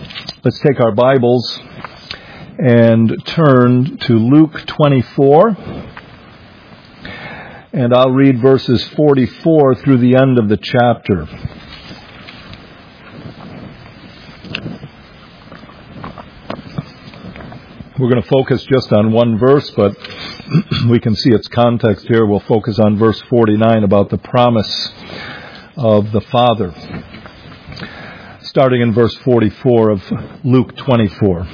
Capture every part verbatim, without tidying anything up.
Let's take our Bibles and turn to Luke twenty-four. And I'll read verses forty-four through the end of the chapter. We're going to focus just on one verse, but we can see its context here. We'll focus on verse forty-nine about the promise of the Father. Starting in verse forty-four of Luke twenty-four.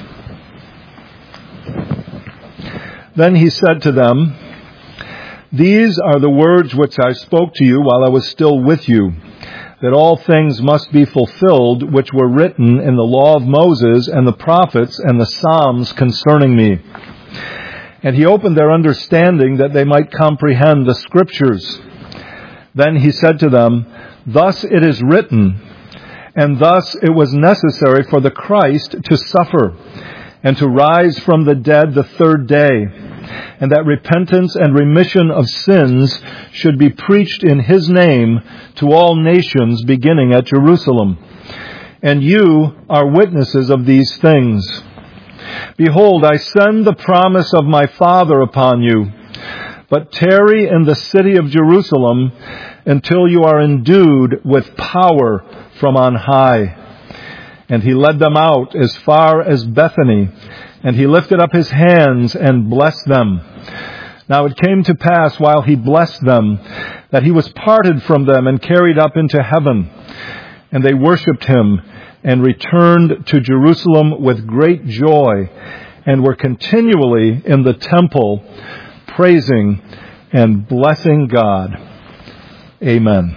Then he said to them, "These are the words which I spoke to you while I was still with you, that all things must be fulfilled which were written in the law of Moses and the prophets and the Psalms concerning me." And he opened their understanding that they might comprehend the Scriptures. Then he said to them, "Thus it is written, and thus it was necessary for the Christ to suffer and to rise from the dead the third day, and that repentance and remission of sins should be preached in his name to all nations, beginning at Jerusalem. And you are witnesses of these things. Behold, I send the promise of my Father upon you, but tarry in the city of Jerusalem until you are endued with power from on high." And he led them out as far as Bethany, and he lifted up his hands and blessed them. Now it came to pass, while he blessed them, that he was parted from them and carried up into heaven. And they worshipped him and returned to Jerusalem with great joy, and were continually in the temple praising and blessing God. Amen.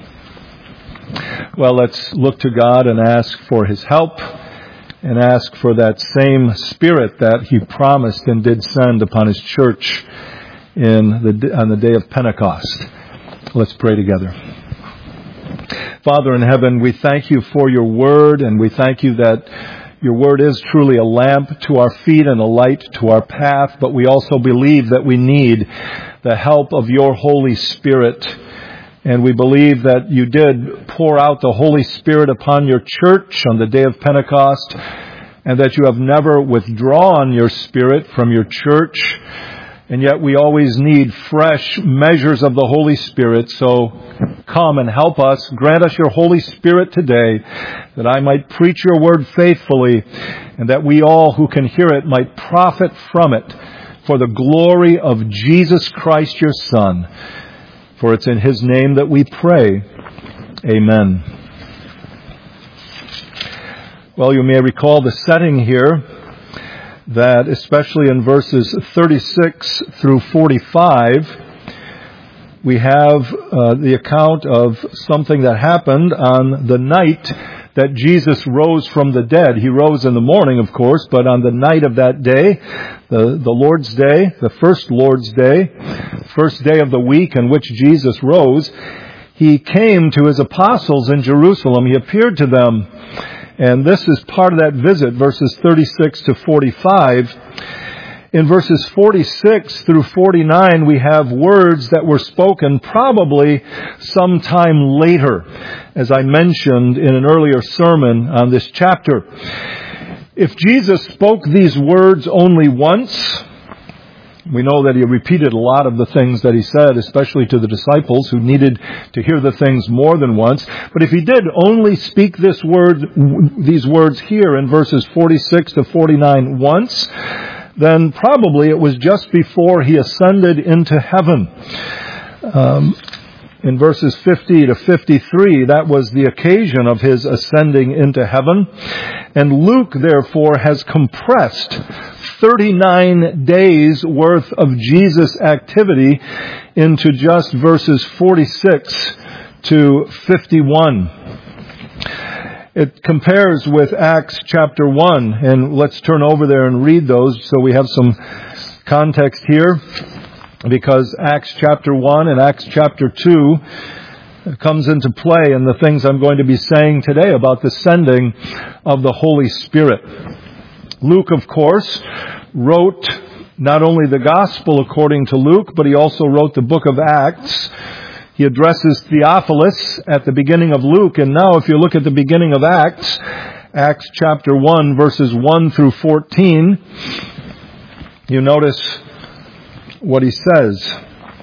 Well, let's look to God and ask for his help, and ask for that same Spirit that he promised and did send upon his church in the, on the day of Pentecost. Let's pray together. Father in heaven, we thank you for your word, and we thank you that your word is truly a lamp to our feet and a light to our path, but we also believe that we need the help of your Holy Spirit. And we believe that you did pour out the Holy Spirit upon your church on the day of Pentecost, and that you have never withdrawn your Spirit from your church. And yet we always need fresh measures of the Holy Spirit. So come and help us. Grant us your Holy Spirit today, that I might preach your word faithfully, and that we all who can hear it might profit from it for the glory of Jesus Christ, your Son. For it's in his name that we pray. Amen. Well, you may recall the setting here, that especially in verses thirty-six through forty-five, we have uh, the account of something that happened on the night that Jesus rose from the dead. He rose in the morning, of course, but on the night of that day, the, the Lord's Day, the first Lord's Day, first day of the week in which Jesus rose, he came to his apostles in Jerusalem. He appeared to them. And this is part of that visit, verses thirty-six to forty-five. In verses forty-six through forty-nine, we have words that were spoken probably sometime later, as I mentioned in an earlier sermon on this chapter. If Jesus spoke these words only once, we know that he repeated a lot of the things that he said, especially to the disciples who needed to hear the things more than once. But if he did only speak this word, these words here in verses forty-six to forty-nine once, then probably it was just before he ascended into heaven. Um, in verses fifty to fifty-three, that was the occasion of his ascending into heaven. And Luke, therefore, has compressed thirty-nine days worth of Jesus' activity into just verses forty-six to fifty-one. It compares with Acts chapter one, and let's turn over there and read those so we have some context here, because Acts chapter one and Acts chapter two comes into play in the things I'm going to be saying today about the sending of the Holy Spirit. Luke, of course, wrote not only the Gospel according to Luke, but he also wrote the book of Acts. He addresses Theophilus at the beginning of Luke, and now if you look at the beginning of Acts, Acts chapter one, verses one through fourteen, you notice what he says.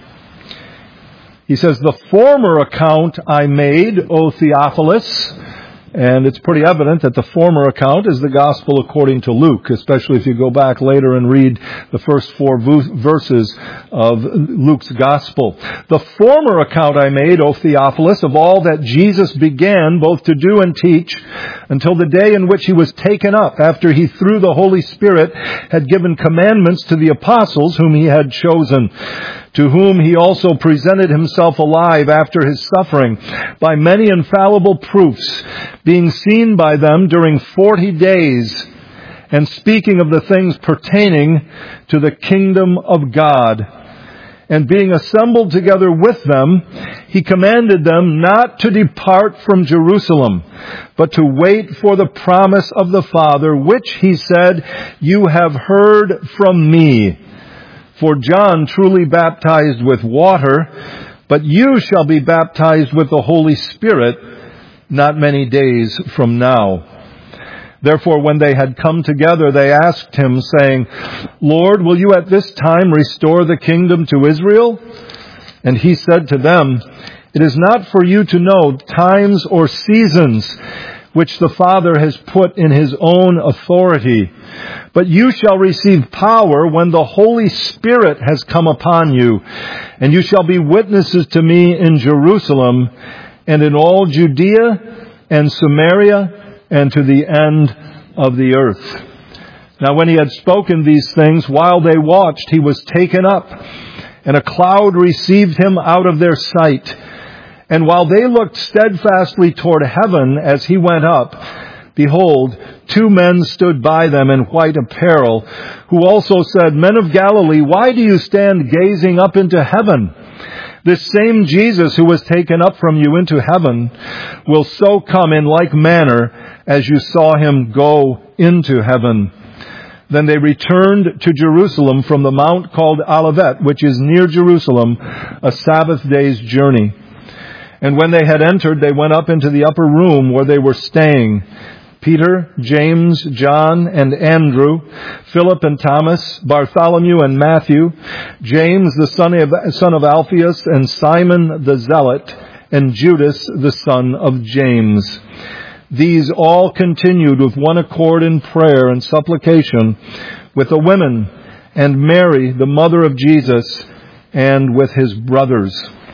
He says, "The former account I made, O Theophilus," and it's pretty evident that the former account is the gospel according to Luke, especially if you go back later and read the first four verses of Luke's gospel. "The former account I made, O Theophilus, of all that Jesus began both to do and teach until the day in which he was taken up, after he through the Holy Spirit had given commandments to the apostles whom he had chosen, to whom he also presented himself alive after his suffering by many infallible proofs, being seen by them during forty days, and speaking of the things pertaining to the kingdom of God. And being assembled together with them, he commanded them not to depart from Jerusalem, but to wait for the promise of the Father, which he said, 'You have heard from me. For John truly baptized with water, but you shall be baptized with the Holy Spirit not many days from now.' Therefore, when they had come together, they asked him, saying, 'Lord, will you at this time restore the kingdom to Israel?' And he said to them, 'It is not for you to know times or seasons which the Father has put in his own authority, but you shall receive power when the Holy Spirit has come upon you, and you shall be witnesses to me in Jerusalem and in all Judea and Samaria and to the end of the earth.' Now when he had spoken these things, while they watched, he was taken up, and a cloud received him out of their sight. And while they looked steadfastly toward heaven as he went up, behold, two men stood by them in white apparel, who also said, 'Men of Galilee, why do you stand gazing up into heaven? This same Jesus who was taken up from you into heaven will so come in like manner as you saw him go into heaven.' Then they returned to Jerusalem from the mount called Olivet, which is near Jerusalem, a Sabbath day's journey. And when they had entered, they went up into the upper room where they were staying. Peter, James, John, and Andrew, Philip and Thomas, Bartholomew and Matthew, James the son of, son of Alphaeus, and Simon the Zealot, and Judas the son of James. These all continued with one accord in prayer and supplication with the women and Mary, the mother of Jesus, and with his brothers."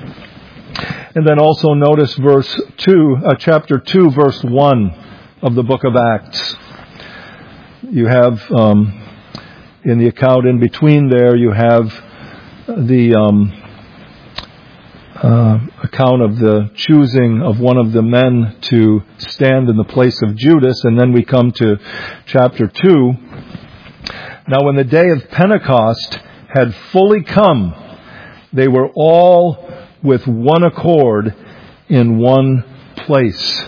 And then also notice verse two, uh, chapter two, verse one of the book of Acts. You have, um, in the account in between there, you have the um, uh, account of the choosing of one of the men to stand in the place of Judas, and then we come to chapter two. Now when the day of Pentecost had fully come, they were all with one accord in one place.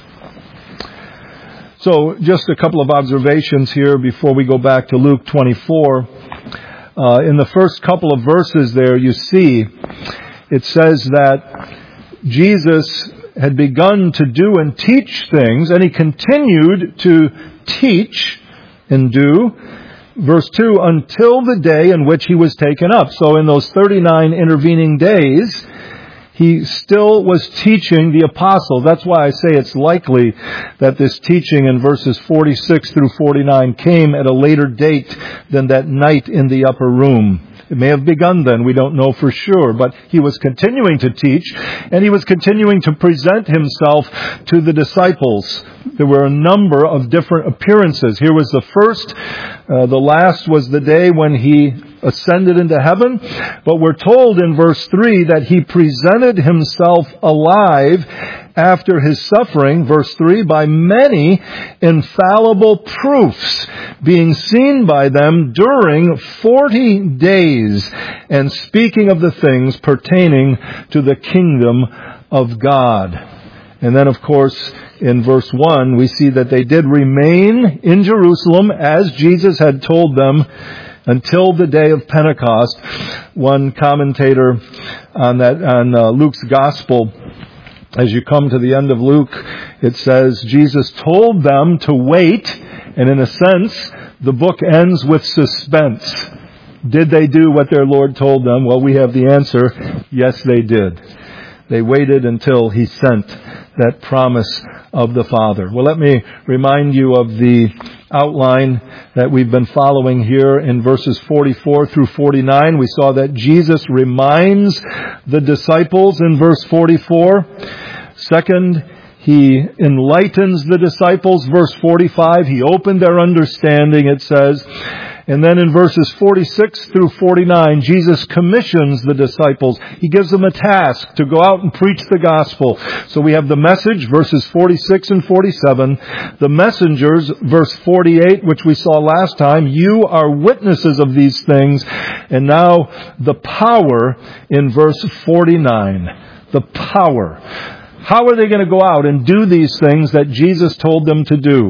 So just a couple of observations here before we go back to Luke twenty-four. Uh, in the first couple of verses there, you see it says that Jesus had begun to do and teach things, and he continued to teach and do, verse two, until the day in which he was taken up. So in those thirty-nine intervening days, he still was teaching the apostles. That's why I say it's likely that this teaching in verses forty-six through forty-nine came at a later date than that night in the upper room. It may have begun then, we don't know for sure, but he was continuing to teach, and he was continuing to present himself to the disciples. There were a number of different appearances. Here was the first. Uh, the last was the day when he ascended into heaven. But we're told in verse three that he presented himself alive after his suffering, verse three, by many infallible proofs, being seen by them during forty days, and speaking of the things pertaining to the kingdom of God. And then, of course, in verse one, we see that they did remain in Jerusalem as Jesus had told them until the day of Pentecost. One commentator on that, on uh, Luke's gospel As you come to the end of Luke, it says Jesus told them to wait, and in a sense, the book ends with suspense. Did they do what their Lord told them? Well, we have the answer. Yes, they did. They waited until He sent that promise of the Father. Well, let me remind you of the outline that we've been following here in verses forty-four through forty-nine. We saw that Jesus reminds the disciples in verse forty-four. Second, He enlightens the disciples. Verse forty-five, He opened their understanding, it says. And then in verses forty-six through forty-nine, Jesus commissions the disciples. He gives them a task to go out and preach the gospel. So we have the message, verses forty-six and forty-seven. The messengers, verse forty-eight, which we saw last time. You are witnesses of these things. And now the power in verse forty-nine. The power. How are they going to go out and do these things that Jesus told them to do?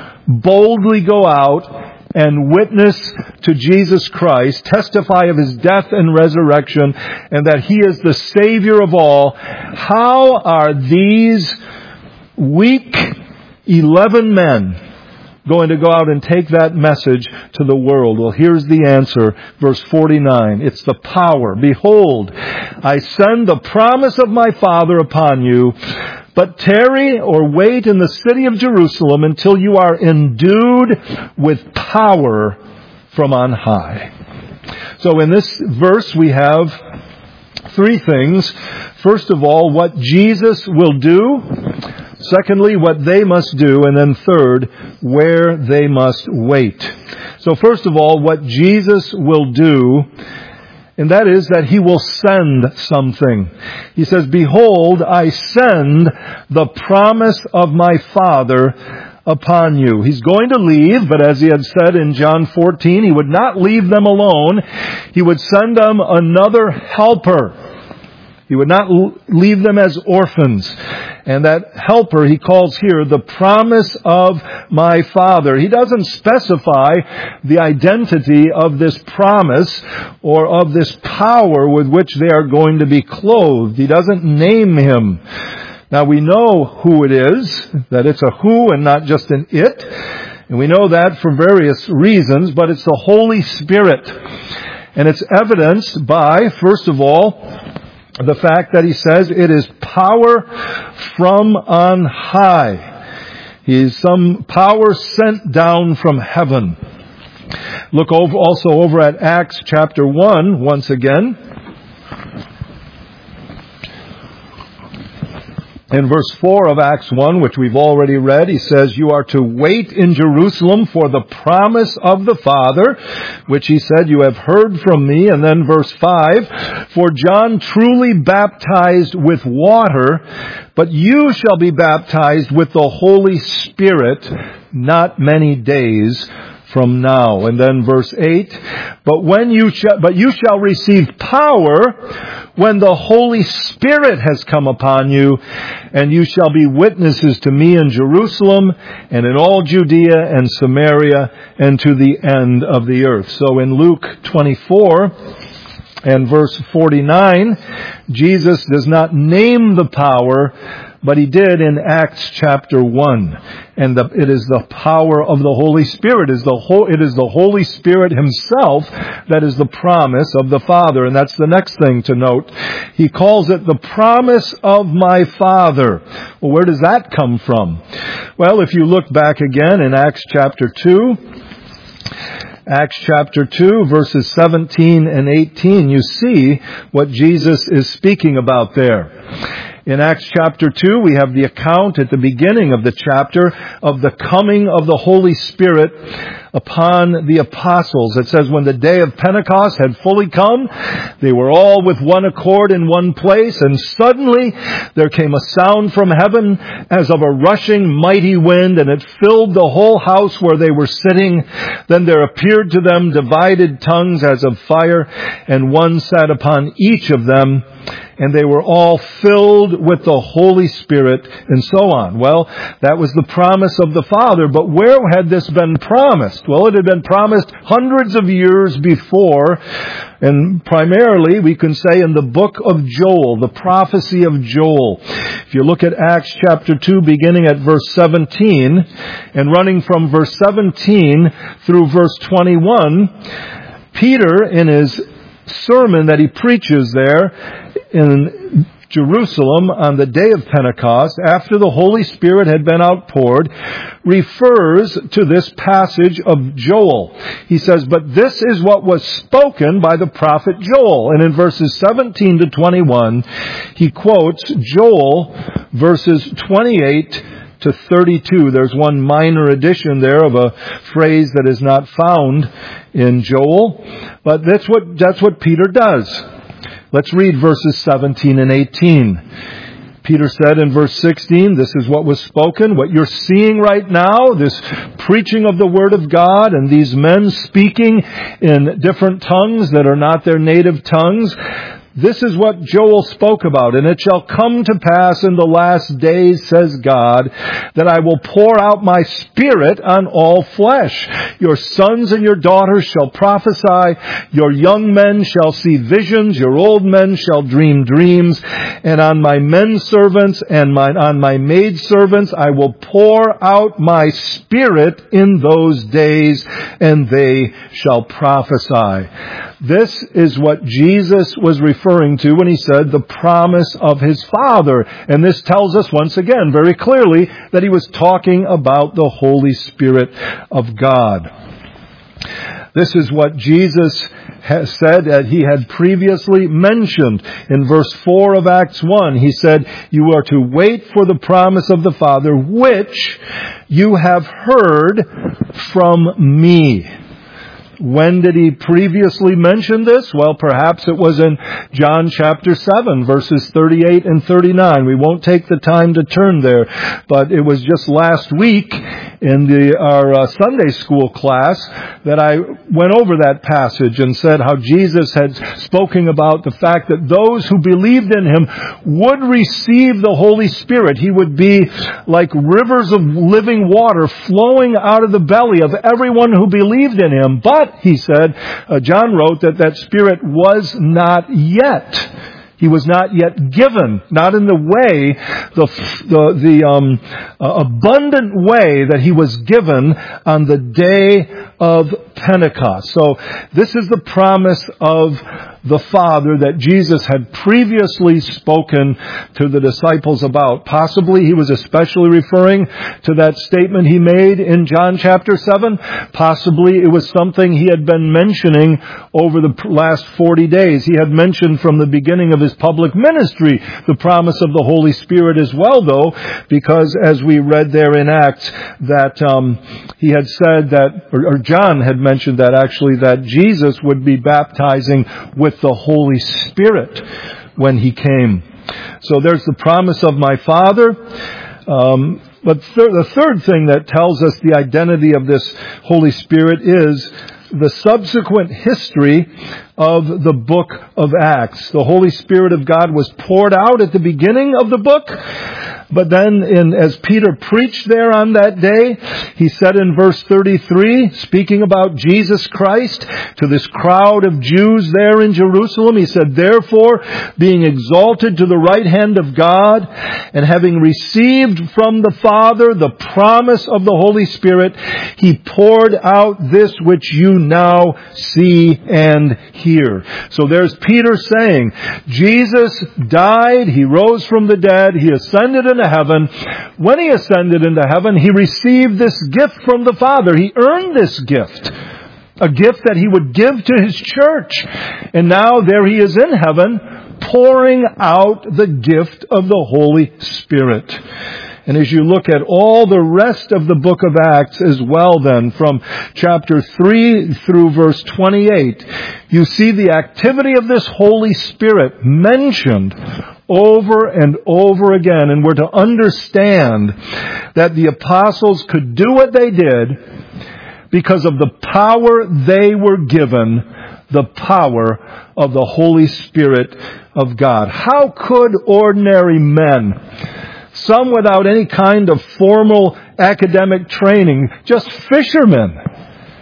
Boldly go out and witness to Jesus Christ, testify of His death and resurrection, and that He is the Savior of all. How are these weak eleven men going to go out and take that message to the world? Well, here's the answer. Verse forty-nine. It's the power. Behold, I send the promise of my Father upon you, but tarry or wait in the city of Jerusalem until you are endued with power from on high. So in this verse we have three things. First of all, what Jesus will do. Secondly, what they must do. And then third, where they must wait. So first of all, what Jesus will do. And that is that He will send something. He says, behold, I send the promise of my Father upon you. He's going to leave, but as He had said in John fourteen, He would not leave them alone. He would send them another helper. He would not leave them as orphans. And that helper He calls here the promise of my Father. He doesn't specify the identity of this promise or of this power with which they are going to be clothed. He doesn't name Him. Now we know who it is, that it's a who and not just an it. And we know that for various reasons, but it's the Holy Spirit. And it's evidenced by, first of all, the fact that He says it is power from on high. He is some power sent down from heaven. Look over, also over at Acts chapter one once again. In verse four of Acts one, which we've already read, he says, you are to wait in Jerusalem for the promise of the Father, which He said, you have heard from me. And then verse five, for John truly baptized with water, but you shall be baptized with the Holy Spirit not many days from now. And then verse eight, but when you shall, but you shall receive power when the Holy Spirit has come upon you, and you shall be witnesses to me in Jerusalem and in all Judea and Samaria and to the end of the earth. So in Luke twenty-four and verse forty-nine, Jesus does not name the power, but He did in Acts chapter one. And the, it is the power of the Holy Spirit. It is the, whole, it is the Holy Spirit Himself that is the promise of the Father. And that's the next thing to note. He calls it the promise of my Father. Well, where does that come from? Well, if you look back again in Acts chapter two, Acts chapter two, verses seventeen and eighteen, you see what Jesus is speaking about there. In Acts chapter two, we have the account at the beginning of the chapter of the coming of the Holy Spirit upon the apostles. It says, when the day of Pentecost had fully come, they were all with one accord in one place, and suddenly there came a sound from heaven as of a rushing mighty wind, and it filled the whole house where they were sitting. Then there appeared to them divided tongues as of fire, and one sat upon each of them. And they were all filled with the Holy Spirit, and so on. Well, that was the promise of the Father, but where had this been promised? promised? Well, it had been promised hundreds of years before, and primarily we can say in the book of Joel, the prophecy of Joel. If you look at Acts chapter two, beginning at verse seventeen, and running from verse seventeen through verse twenty-one, Peter, in his sermon that he preaches there in Jerusalem on the day of Pentecost, after the Holy Spirit had been outpoured, refers to this passage of Joel. He says, but this is what was spoken by the prophet Joel. And in verses seventeen to twenty-one, he quotes Joel verses twenty-eight to thirty-two. There's one minor addition there of a phrase that is not found in Joel, but that's what, that's what Peter does. Let's read verses seventeen and eighteen. Peter said in verse sixteen, this is what was spoken, what you're seeing right now, this preaching of the Word of God and these men speaking in different tongues that are not their native tongues. This is what Joel spoke about. And it shall come to pass in the last days, says God, that I will pour out my Spirit on all flesh. Your sons and your daughters shall prophesy. Your young men shall see visions. Your old men shall dream dreams. And on my men servants and my, on my maid servants I will pour out my Spirit in those days, and they shall prophesy. This is what Jesus was referring to when he said the promise of his Father. And this tells us once again very clearly that he was talking about the Holy Spirit of God. This is what Jesus has said that he had previously mentioned in verse four of Acts one. He said, you are to wait for the promise of the Father, which you have heard from me. When did he previously mention this? Well, perhaps it was in John chapter seven, verses thirty-eight and thirty-nine. We won't take the time to turn there, but it was just last week in the our uh, Sunday school class that I went over that passage and said how Jesus had spoken about the fact that those who believed in him would receive the Holy Spirit. He would be like rivers of living water flowing out of the belly of everyone who believed in him. But he said, uh, John wrote that that Spirit was not yet. He was not yet given, not in the way, the the, the um, uh, abundant way that he was given on the day of Pentecost. So this is the promise of the Father that Jesus had previously spoken to the disciples about. Possibly he was especially referring to that statement he made in John chapter seven. Possibly it was something he had been mentioning over the last forty days. He had mentioned from the beginning of his public ministry the promise of the Holy Spirit as well, though, because as we read there in Acts that um, he had said that, or, or John had mentioned that actually, that Jesus would be baptizing with the Holy Spirit when he came. So there's the promise of my Father. Um, but th- the third thing that tells us the identity of this Holy Spirit is the subsequent history of the book of Acts. The Holy Spirit of God was poured out at the beginning of the book, but then in, as Peter preached there on that day, he said in verse thirty-three, speaking about Jesus Christ to this crowd of Jews there in Jerusalem, he said, therefore, being exalted to the right hand of God, and having received from the Father the promise of the Holy Spirit, he poured out this which you now see and hear. So there's Peter saying, Jesus died, he rose from the dead, he ascended into heaven. When he ascended into heaven, he received this gift from the Father. He earned this gift, a gift that he would give to his church. And now there he is in heaven, pouring out the gift of the Holy Spirit. And as you look at all the rest of the book of Acts as well then, from chapter three through verse twenty-eight, you see the activity of this Holy Spirit mentioned over and over again. And we're to understand that the apostles could do what they did because of the power they were given, the power of the Holy Spirit of God. How could ordinary men, some without any kind of formal academic training, just fishermen,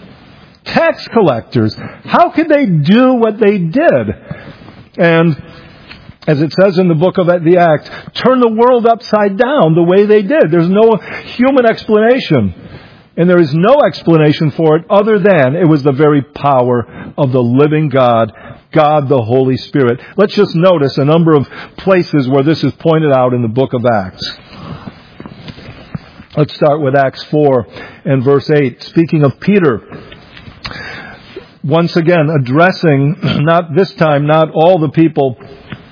tax collectors. How could they do what they did? And as it says in the book of the Acts, turn the world upside down the way they did. There's no human explanation. And there is no explanation for it other than it was the very power of the living God, God the Holy Spirit. Let's just notice a number of places where this is pointed out in the book of Acts. Let's start with Acts four and verse eight. Speaking of Peter, once again addressing, not this time, not all the people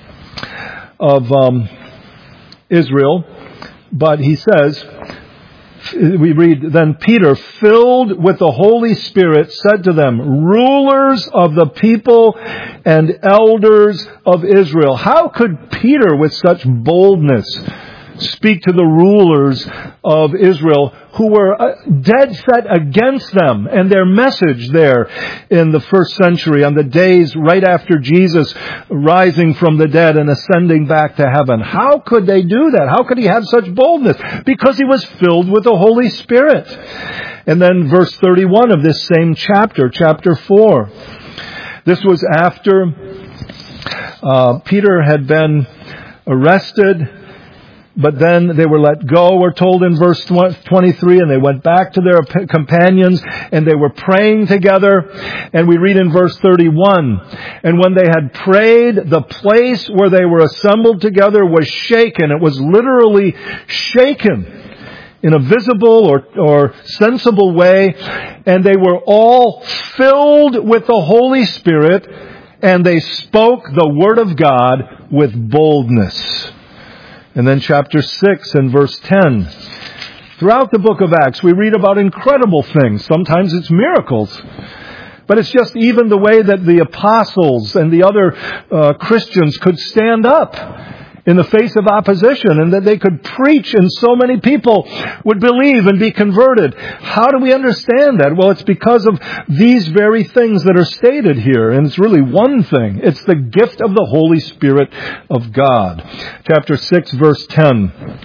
of um, Israel, but he says, we read, then Peter, filled with the Holy Spirit, said to them, rulers of the people and elders of Israel. How could Peter, with such boldness, speak to the rulers of Israel who were dead set against them and their message there in the first century on the days right after Jesus rising from the dead and ascending back to heaven? How could they do that? How could he have such boldness? Because he was filled with the Holy Spirit. And then verse thirty-one of this same chapter, chapter four. This was after uh, Peter had been arrested, but then they were let go, we're told in verse twenty-three, and they went back to their companions, and they were praying together. And we read in verse thirty-one, and when they had prayed, the place where they were assembled together was shaken. It was literally shaken in a visible or, or sensible way. And they were all filled with the Holy Spirit, and they spoke the word of God with boldness. And then chapter six and verse ten. Throughout the book of Acts, we read about incredible things. Sometimes it's miracles. But it's just even the way that the apostles and the other uh, Christians could stand up in the face of opposition, and that they could preach and so many people would believe and be converted. How do we understand that? Well, it's because of these very things that are stated here. And it's really one thing. It's the gift of the Holy Spirit of God. Chapter six, verse ten.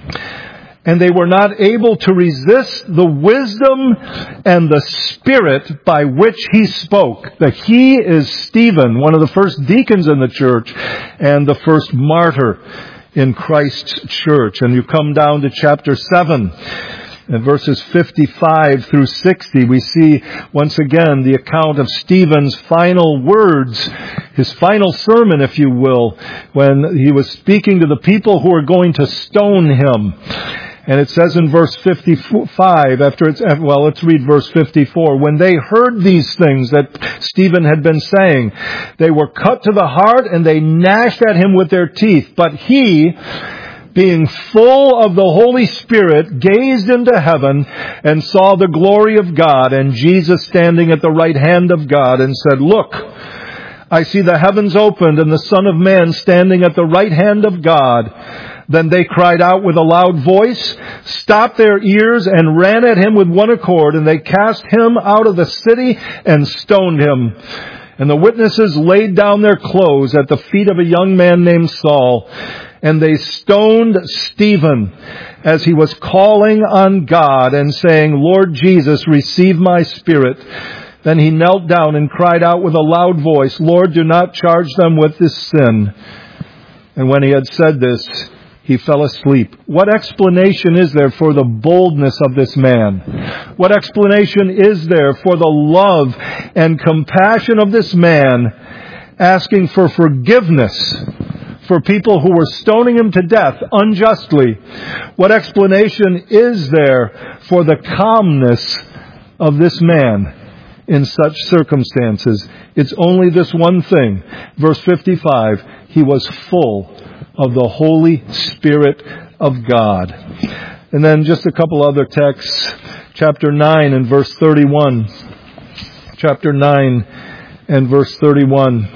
And they were not able to resist the wisdom and the spirit by which he spoke. The he is Stephen, one of the first deacons in the church and the first martyr in Christ's church. And you come down to chapter seven. In verses fifty-five through sixty, we see once again the account of Stephen's final words, his final sermon, if you will, when he was speaking to the people who were going to stone him. And it says in verse fifty-five, after it's, well, let's read verse fifty-four. When they heard these things that Stephen had been saying, they were cut to the heart and they gnashed at him with their teeth. But he, being full of the Holy Spirit, gazed into heaven and saw the glory of God and Jesus standing at the right hand of God, and said, look, I see the heavens opened and the Son of Man standing at the right hand of God. Then they cried out with a loud voice, stopped their ears, and ran at him with one accord, and they cast him out of the city and stoned him. And the witnesses laid down their clothes at the feet of a young man named Saul, and they stoned Stephen as he was calling on God and saying, Lord Jesus, receive my spirit. Then he knelt down and cried out with a loud voice, Lord, do not charge them with this sin. And when he had said this, he fell asleep. What explanation is there for the boldness of this man? What explanation is there for the love and compassion of this man asking for forgiveness for people who were stoning him to death unjustly? What explanation is there for the calmness of this man in such circumstances? It's only this one thing. Verse fifty-five, he was full of the Holy Spirit of God. And then just a couple other texts. Chapter nine and verse thirty-one. Chapter nine and verse thirty-one.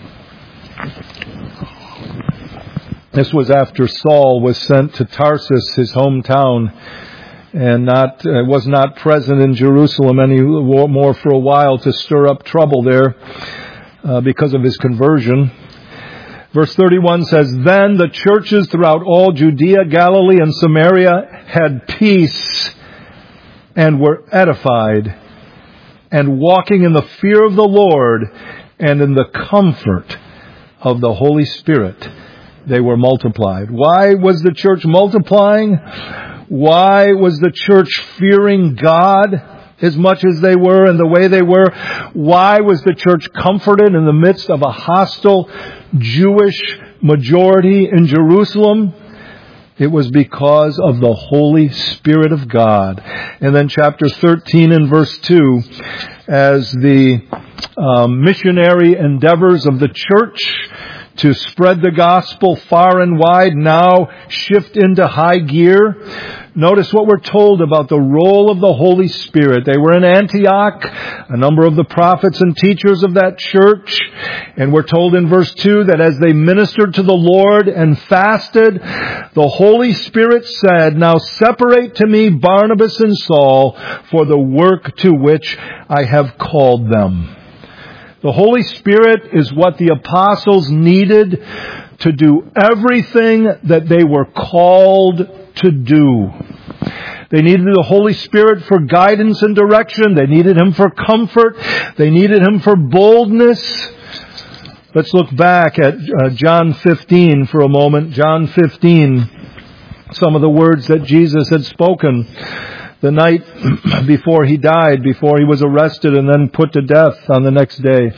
This was after Saul was sent to Tarsus, his hometown, and not uh, was not present in Jerusalem anymore for a while to stir up trouble there uh, because of his conversion. Verse thirty-one says, Then the churches throughout all Judea, Galilee, and Samaria had peace and were edified and walking in the fear of the Lord and in the comfort of the Holy Spirit, they were multiplied. Why was the church multiplying? Why was the church fearing God as much as they were and the way they were? Why was the church comforted in the midst of a hostile Jewish majority in Jerusalem? It was because of the Holy Spirit of God. And then chapter thirteen and verse two, as the um, missionary endeavors of the church to spread the gospel far and wide now shift into high gear. Notice what we're told about the role of the Holy Spirit. They were in Antioch, a number of the prophets and teachers of that church. And we're told in verse two that as they ministered to the Lord and fasted, the Holy Spirit said, "Now separate to me Barnabas and Saul for the work to which I have called them." The Holy Spirit is what the apostles needed to do everything that they were called to do. They needed the Holy Spirit for guidance and direction. They needed Him for comfort. They needed Him for boldness. Let's look back at uh, John fifteen for a moment. John fifteen, some of the words that Jesus had spoken the night before He died, before He was arrested and then put to death on the next day.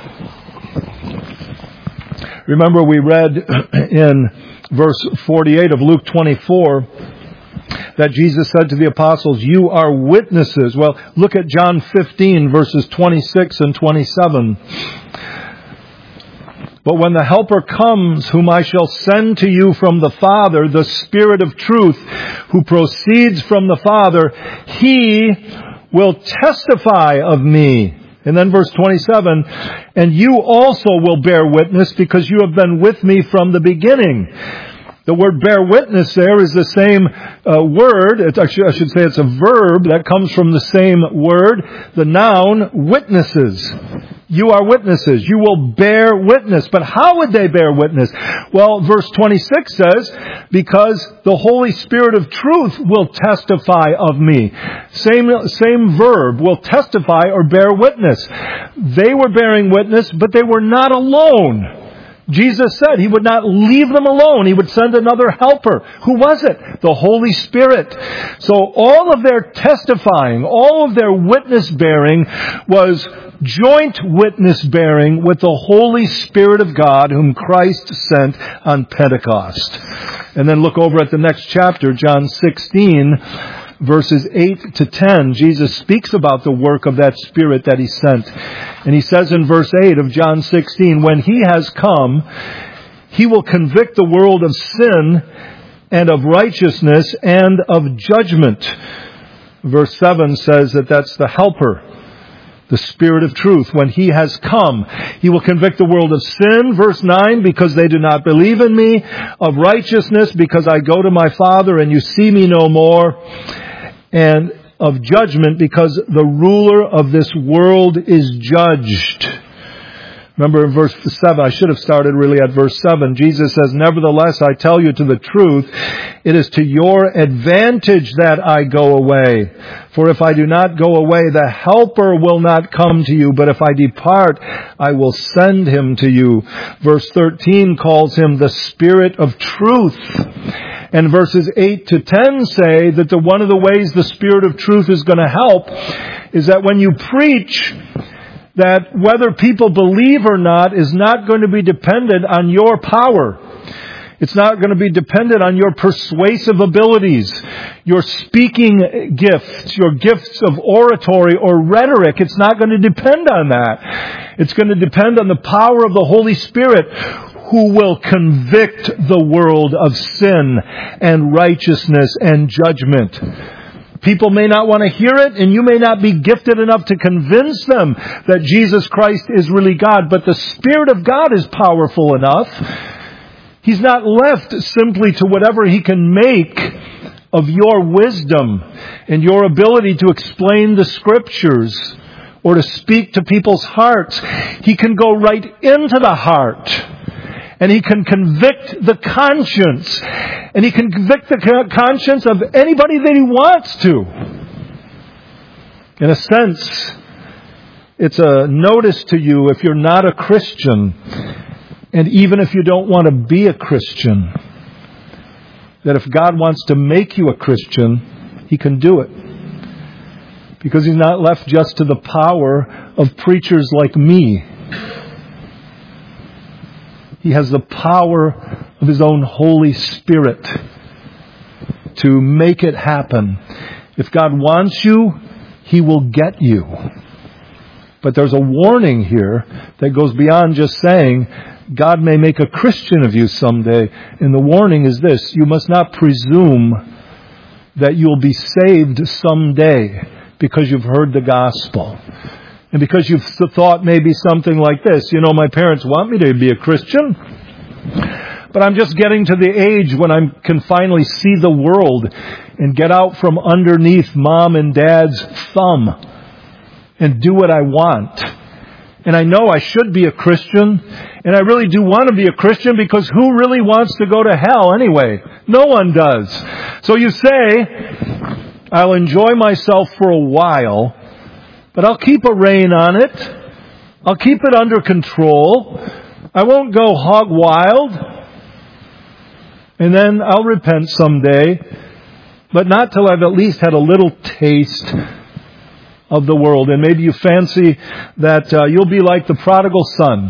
Remember, we read in verse forty-eight of Luke twenty-four that Jesus said to the apostles, "You are witnesses." Well, look at John fifteen, verses twenty-six and twenty-seven. "But when the Helper comes, whom I shall send to you from the Father, the Spirit of truth, who proceeds from the Father, He will testify of me." And then verse twenty-seven, "And you also will bear witness, because you have been with me from the beginning." The word bear witness there is the same uh, word. It's actually, I should say it's a verb that comes from the same word, the noun witnesses. You are witnesses. You will bear witness. But how would they bear witness? Well, verse twenty-six says, "Because the Holy Spirit of truth will testify of me." Same, same verb, will testify or bear witness. They were bearing witness, but they were not alone. Jesus said He would not leave them alone. He would send another helper. Who was it? The Holy Spirit. So all of their testifying, all of their witness bearing was joint witness bearing with the Holy Spirit of God whom Christ sent on Pentecost. And then look over at the next chapter, John sixteen, verses eight to ten. Jesus speaks about the work of that Spirit that He sent. And He says in verse eight of John sixteen, "When He has come, He will convict the world of sin and of righteousness and of judgment." Verse seven says that that's the Helper, the Spirit of truth. When He has come, He will convict the world of sin, verse nine, "because they do not believe in me, of righteousness, because I go to my Father and you see me no more, and of judgment, because the ruler of this world is judged." Remember in verse seven, I should have started really at verse seven. Jesus says, "Nevertheless, I tell you to the truth, it is to your advantage that I go away. For if I do not go away, the Helper will not come to you. But if I depart, I will send Him to you." Verse thirteen calls Him the Spirit of truth. And verses eight to ten say that the one of the ways the Spirit of truth is going to help is that when you preach, that whether people believe or not is not going to be dependent on your power. It's not going to be dependent on your persuasive abilities, your speaking gifts, your gifts of oratory or rhetoric. It's not going to depend on that. It's going to depend on the power of the Holy Spirit, who will convict the world of sin and righteousness and judgment. People may not want to hear it, and you may not be gifted enough to convince them that Jesus Christ is really God, but the Spirit of God is powerful enough. He's not left simply to whatever He can make of your wisdom and your ability to explain the Scriptures or to speak to people's hearts. He can go right into the heart. And He can convict the conscience. And He can convict the conscience of anybody that He wants to. In a sense, It's a notice to you if you're not a Christian, and even if you don't want to be a Christian, that if God wants to make you a Christian, He can do it. Because He's not left just to the power of preachers like me. He has the power of His own Holy Spirit to make it happen. If God wants you, He will get you. But there's a warning here that goes beyond just saying, God may make a Christian of you someday. And the warning is this: you must not presume that you'll be saved someday because you've heard the gospel. And because you've thought maybe something like this: you know, my parents want me to be a Christian, but I'm just getting to the age when I can finally see the world and get out from underneath mom and dad's thumb and do what I want. And I know I should be a Christian, and I really do want to be a Christian, because who really wants to go to hell anyway? No one does. So you say, I'll enjoy myself for a while, but I'll keep a rein on it. I'll keep it under control. I won't go hog wild. And then I'll repent someday, but not till I've at least had a little taste of the world. And maybe you fancy that uh, you'll be like the prodigal son.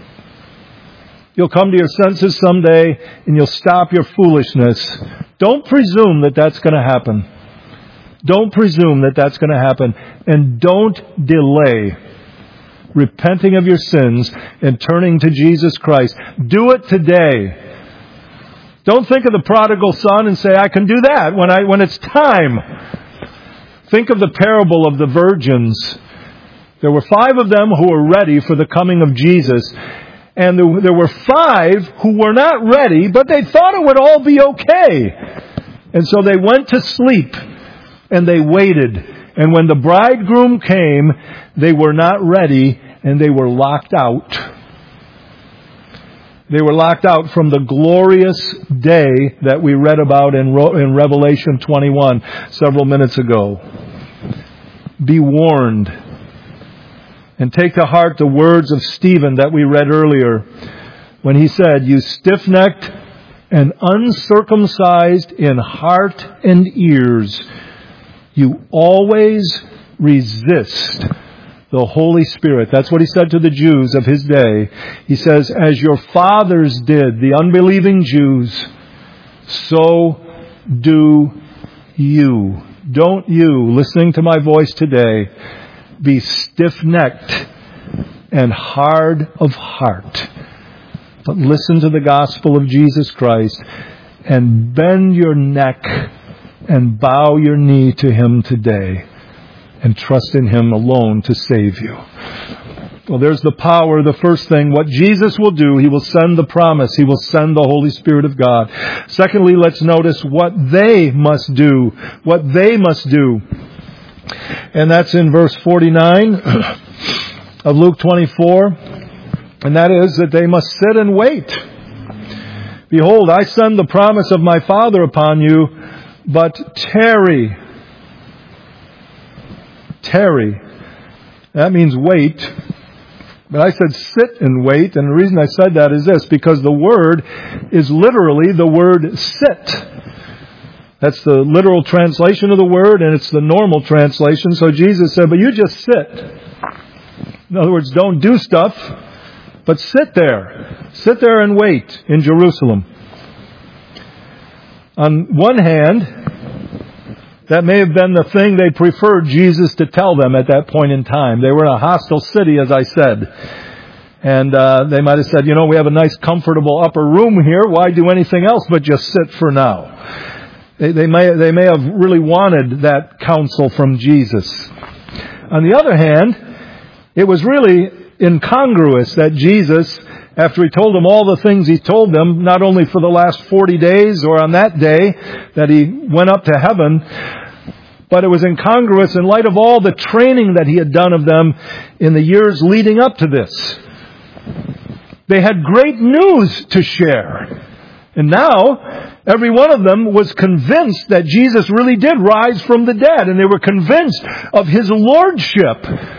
You'll come to your senses someday and you'll stop your foolishness. Don't presume that that's going to happen. Don't presume that that's going to happen. And don't delay repenting of your sins and turning to Jesus Christ. Do it today. Don't think of the prodigal son and say, I can do that when I when it's time. Think of the parable of the virgins. There were five of them who were ready for the coming of Jesus. And there, there were five who were not ready, but they thought it would all be okay. And so they went to sleep and they waited. And when the bridegroom came, they were not ready and they were locked out. They were locked out from the glorious day that we read about in in Revelation twenty-one several minutes ago. Be warned. And take to heart the words of Stephen that we read earlier, when he said, you stiff-necked and uncircumcised in heart and ears, you always resist the Holy Spirit. That's what he said to the Jews of his day. He says, as your fathers did, the unbelieving Jews, so do you. Don't you, listening to my voice today, be stiff-necked and hard of heart, but listen to the gospel of Jesus Christ and bend your neck and bow your knee to Him today and trust in Him alone to save you. Well, there's the power. The first thing, what Jesus will do, He will send the promise. He will send the Holy Spirit of God. Secondly, let's notice what they must do. What they must do. And that's in verse forty-nine of Luke twenty-four. And that is that they must sit and wait. Behold, I send the promise of my Father upon you, but tarry. Tarry. That means wait. But I said sit and wait, and the reason I said that is this, because the word is literally the word sit. That's the literal translation of the word, and it's the normal translation. So Jesus said, but you just sit. In other words, don't do stuff, but sit there. Sit there and wait in Jerusalem. On one hand, that may have been the thing they preferred Jesus to tell them at that point in time. They were in a hostile city, as I said. And uh, they might have said, you know, we have a nice, comfortable upper room here. Why do anything else but just sit for now? They, they may they may have really wanted that counsel from Jesus. On the other hand, it was really incongruous that Jesus, after He told them all the things He told them, not only for the last forty days or on that day that He went up to heaven, but it was incongruous in light of all the training that He had done of them in the years leading up to this. They had great news to share. And now, every one of them was convinced that Jesus really did rise from the dead. And they were convinced of His lordship.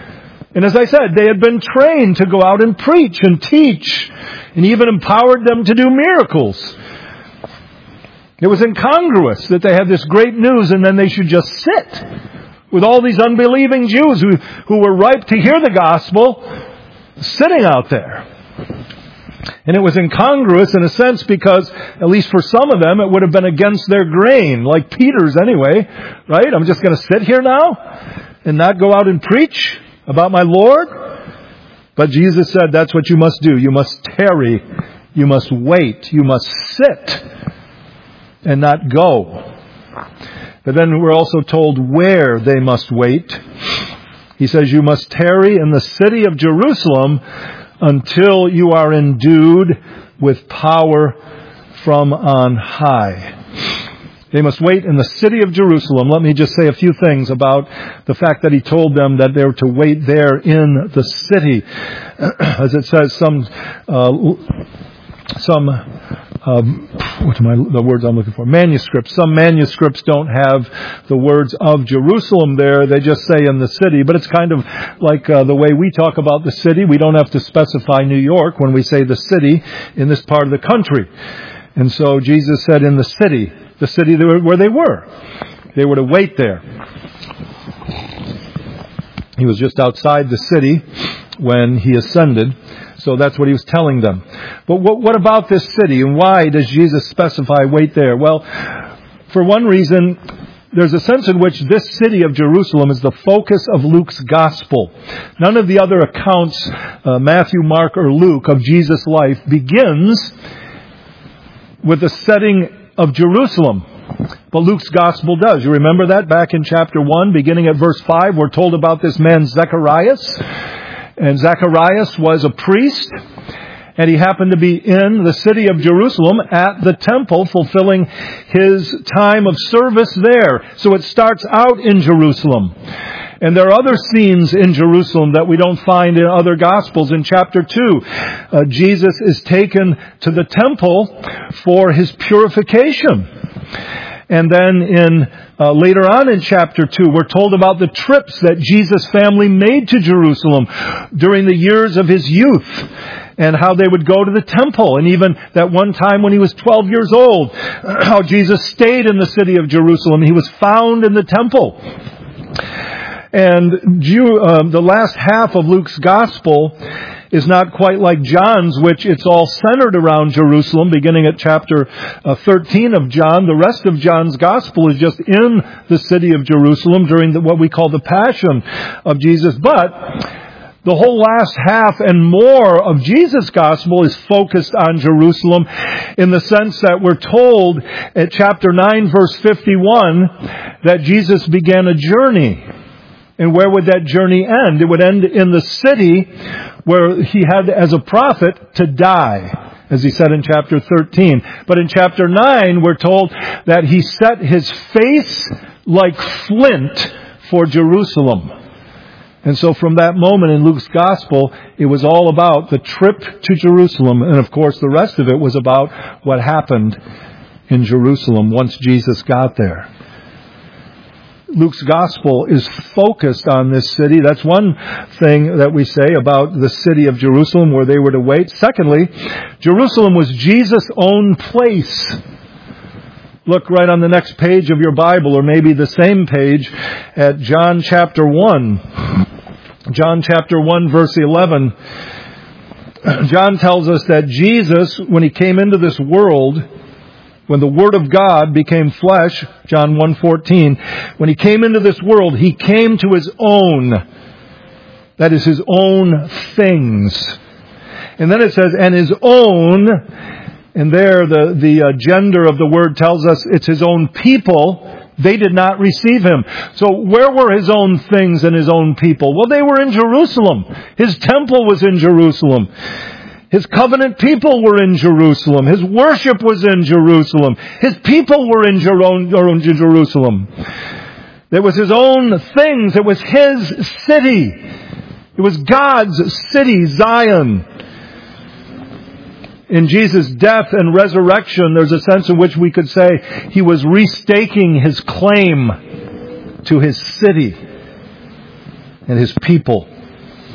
And as I said, they had been trained to go out and preach and teach, and even empowered them to do miracles. It was incongruous that they had this great news and then they should just sit with all these unbelieving Jews who, who were ripe to hear the gospel sitting out there. And it was incongruous in a sense because, at least for some of them, it would have been against their grain, like Peter's anyway, right? I'm just going to sit here now and not go out and preach about my Lord? But Jesus said that's what you must do. You must tarry. You must wait. You must sit and not go. But then we're also told where they must wait. He says you must tarry in the city of Jerusalem until you are endued with power from on high. They must wait in the city of Jerusalem. Let me just say a few things about the fact that he told them that they were to wait there in the city. As it says, some, uh, some, um, what am I, the words I'm looking for? Manuscripts. Some manuscripts don't have the words of Jerusalem there. They just say in the city. But it's kind of like uh, the way we talk about the city. We don't have to specify New York when we say the city in this part of the country. And so Jesus said in the city. The city where they were. They were to wait there. He was just outside the city when he ascended. So that's what he was telling them. But what, what about this city? And why does Jesus specify wait there? Well, for one reason, there's a sense in which this city of Jerusalem is the focus of Luke's gospel. None of the other accounts, uh, Matthew, Mark, or Luke, of Jesus' life begins with the setting of Jerusalem. But Luke's gospel does. You remember that back in chapter one, beginning at verse five, we're told about this man Zacharias. And Zacharias was a priest, and he happened to be in the city of Jerusalem at the temple, fulfilling his time of service there. So it starts out in Jerusalem. And there are other scenes in Jerusalem that we don't find in other Gospels. In chapter two, uh, Jesus is taken to the temple for his purification. And then in uh, later on in chapter two, we're told about the trips that Jesus' family made to Jerusalem during the years of his youth, and how they would go to the temple. And even that one time when he was twelve years old, how Jesus stayed in the city of Jerusalem. He was found in the temple. And Jew, um, the last half of Luke's gospel is not quite like John's, which it's all centered around Jerusalem, beginning at chapter uh, thirteen of John. The rest of John's gospel is just in the city of Jerusalem during the, what we call the Passion of Jesus. But the whole last half and more of Jesus' gospel is focused on Jerusalem, in the sense that we're told at chapter nine, verse fifty-one, that Jesus began a journey. And where would that journey end? It would end in the city where he had, as a prophet, to die, as he said in chapter thirteen. But in chapter nine, we're told that he set his face like flint for Jerusalem. And so from that moment in Luke's gospel, it was all about the trip to Jerusalem. And of course, the rest of it was about what happened in Jerusalem once Jesus got there. Luke's gospel is focused on this city. That's one thing that we say about the city of Jerusalem, where they were to wait. Secondly, Jerusalem was Jesus' own place. Look right on the next page of your Bible, or maybe the same page, at John chapter one. John chapter one, verse eleven. John tells us that Jesus, when he came into this world, when the Word of God became flesh, John one fourteen, when he came into this world, he came to his own. That is, his own things. And then it says, and his own, and there the, the uh, gender of the word tells us it's his own people. They did not receive him. So where were his own things and his own people? Well, they were in Jerusalem. His temple was in Jerusalem. His covenant people were in Jerusalem. His worship was in Jerusalem. His people were in Jerusalem. It was his own things. It was his city. It was God's city, Zion. In Jesus' death and resurrection, there's a sense in which we could say he was restaking his claim to his city and his people.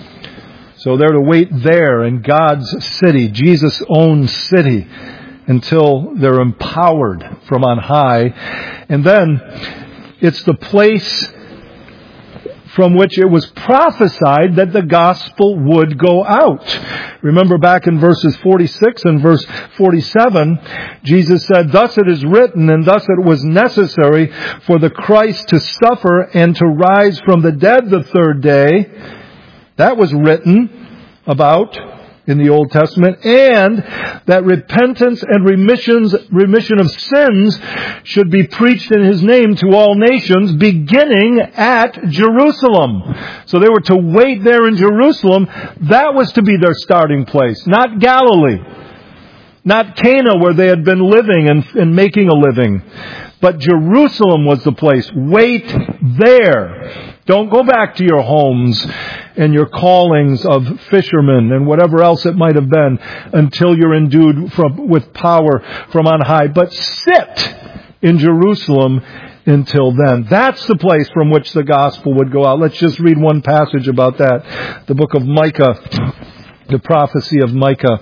So they're to wait there in God's city, Jesus' own city, until they're empowered from on high. And then it's the place from which it was prophesied that the gospel would go out. Remember back in verses forty-six and verse forty-seven, Jesus said, "Thus it is written, and thus it was necessary for the Christ to suffer and to rise from the dead the third day." That was written about in the Old Testament, and that repentance and remissions, remission of sins should be preached in His name to all nations, beginning at Jerusalem. So they were to wait there in Jerusalem. That was to be their starting place, not Galilee, not Cana where they had been living and, and making a living, but Jerusalem was the place. Wait there. Don't go back to your homes and your callings of fishermen and whatever else it might have been until you're endued from, with power from on high. But sit in Jerusalem until then. That's the place from which the gospel would go out. Let's just read one passage about that. The book of Micah, the prophecy of Micah.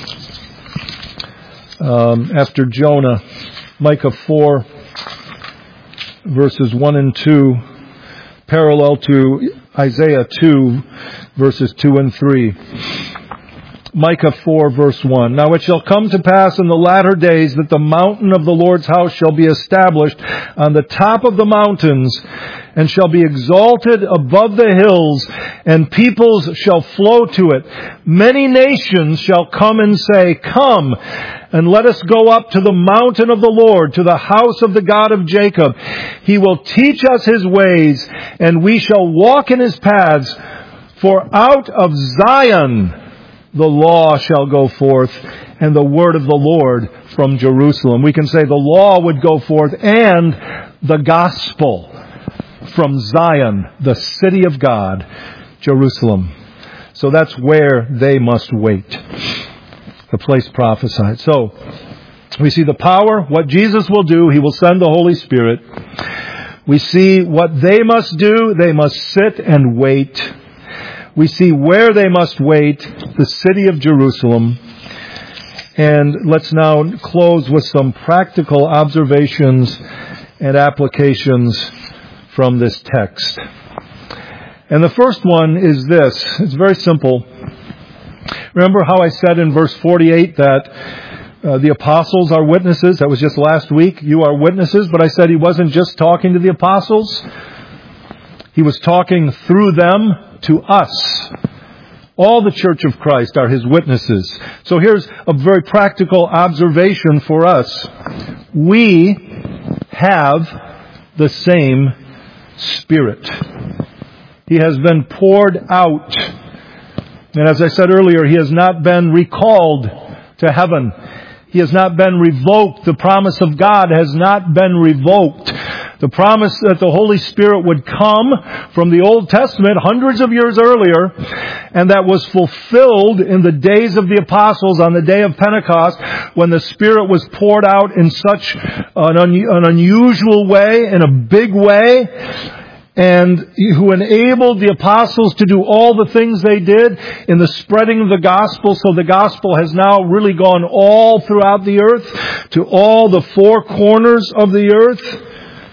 Um, after Jonah, Micah four, verses one and two. Parallel to Isaiah two, verses two and three. Micah four, verse one. "Now it shall come to pass in the latter days that the mountain of the Lord's house shall be established on the top of the mountains, and shall be exalted above the hills, and peoples shall flow to it. Many nations shall come and say, 'Come, and let us go up to the mountain of the Lord, to the house of the God of Jacob. He will teach us His ways, and we shall walk in His paths. For out of Zion the law shall go forth, and the word of the Lord from Jerusalem." We can say the law would go forth and the gospel from Zion, the city of God, Jerusalem. So that's where they must wait. The place prophesied. So, we see the power, what Jesus will do. He will send the Holy Spirit. We see what they must do. They must sit and wait. We see where they must wait, the city of Jerusalem. And let's now close with some practical observations and applications from this text. And the first one is this. It's very simple. Remember how I said in verse forty-eight that uh, the apostles are witnesses? That was just last week. You are witnesses. But I said He wasn't just talking to the apostles. He was talking through them to us. All the church of Christ are His witnesses. So here's a very practical observation for us. We have the same Spirit. He has been poured out. And as I said earlier, He has not been recalled to heaven. He has not been revoked. The promise of God has not been revoked. The promise that the Holy Spirit would come from the Old Testament hundreds of years earlier, and that was fulfilled in the days of the apostles on the day of Pentecost, when the Spirit was poured out in such an, un- an unusual way, in a big way, and who enabled the apostles to do all the things they did in the spreading of the gospel. So the gospel has now really gone all throughout the earth, to all the four corners of the earth.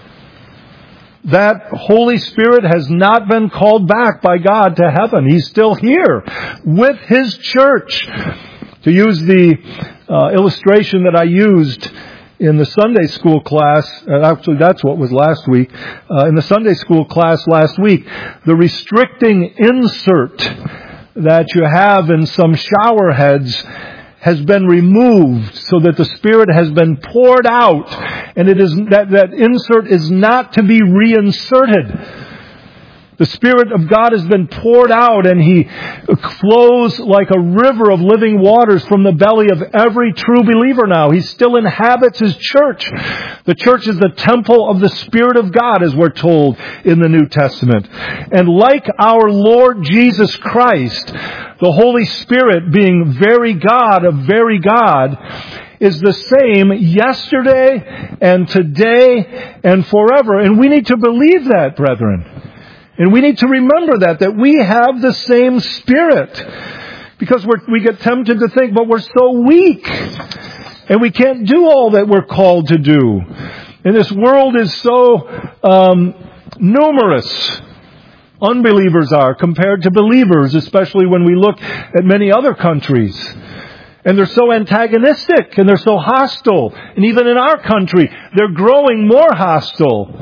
That Holy Spirit has not been called back by God to heaven. He's still here with His church. To use the uh, illustration that I used in the Sunday school class, and actually that's what was last week, uh, in the Sunday school class last week, the restricting insert that you have in some shower heads has been removed so that the Spirit has been poured out, and it is that, that insert is not to be reinserted. The Spirit of God has been poured out, and He flows like a river of living waters from the belly of every true believer now. He still inhabits His church. The church is the temple of the Spirit of God, as we're told in the New Testament. And like our Lord Jesus Christ, the Holy Spirit, being very God of very God, is the same yesterday and today and forever. And we need to believe that, brethren. And we need to remember that, that we have the same Spirit. Because we're, we get tempted to think, but we're so weak. And we can't do all that we're called to do. And this world is so um, numerous. Unbelievers are compared to believers, especially when we look at many other countries. And they're so antagonistic and they're so hostile. And even in our country, they're growing more hostile.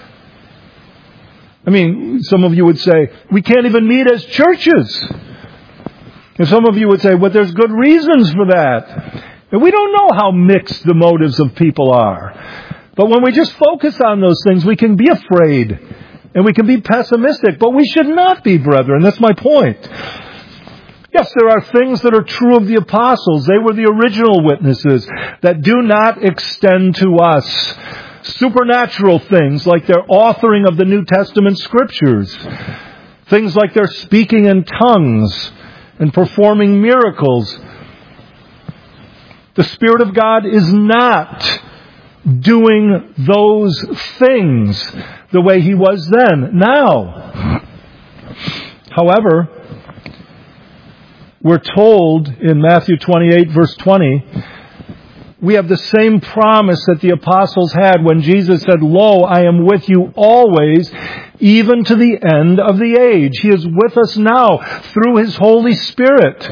I mean, some of you would say, we can't even meet as churches. And some of you would say, well, there's good reasons for that. And we don't know how mixed the motives of people are. But when we just focus on those things, we can be afraid. And we can be pessimistic. But we should not be, brethren. That's my point. Yes, there are things that are true of the apostles. They were the original witnesses that do not extend to us. Supernatural things like their authoring of the New Testament scriptures. Things like their speaking in tongues and performing miracles. The Spirit of God is not doing those things the way He was then. Now, however, we're told in Matthew twenty-eight, verse twenty, we have the same promise that the apostles had when Jesus said, "Lo, I am with you always, even to the end of the age." He is with us now through His Holy Spirit.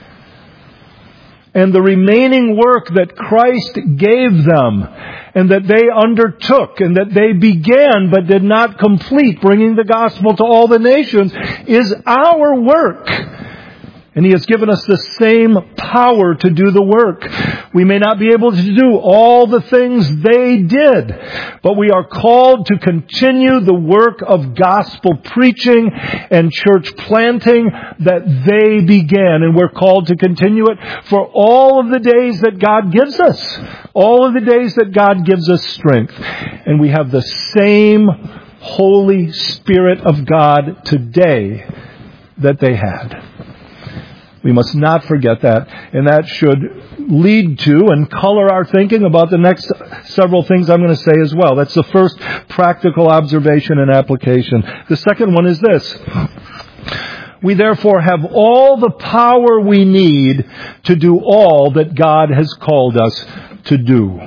And the remaining work that Christ gave them and that they undertook and that they began but did not complete, bringing the gospel to all the nations, is our work. And He has given us the same power to do the work. We may not be able to do all the things they did, but we are called to continue the work of gospel preaching and church planting that they began. And we're called to continue it for all of the days that God gives us. All of the days that God gives us strength. And we have the same Holy Spirit of God today that they had. We must not forget that, and that should lead to and color our thinking about the next several things I'm going to say as well. That's the first practical observation and application. The second one is this. We therefore have all the power we need to do all that God has called us to do.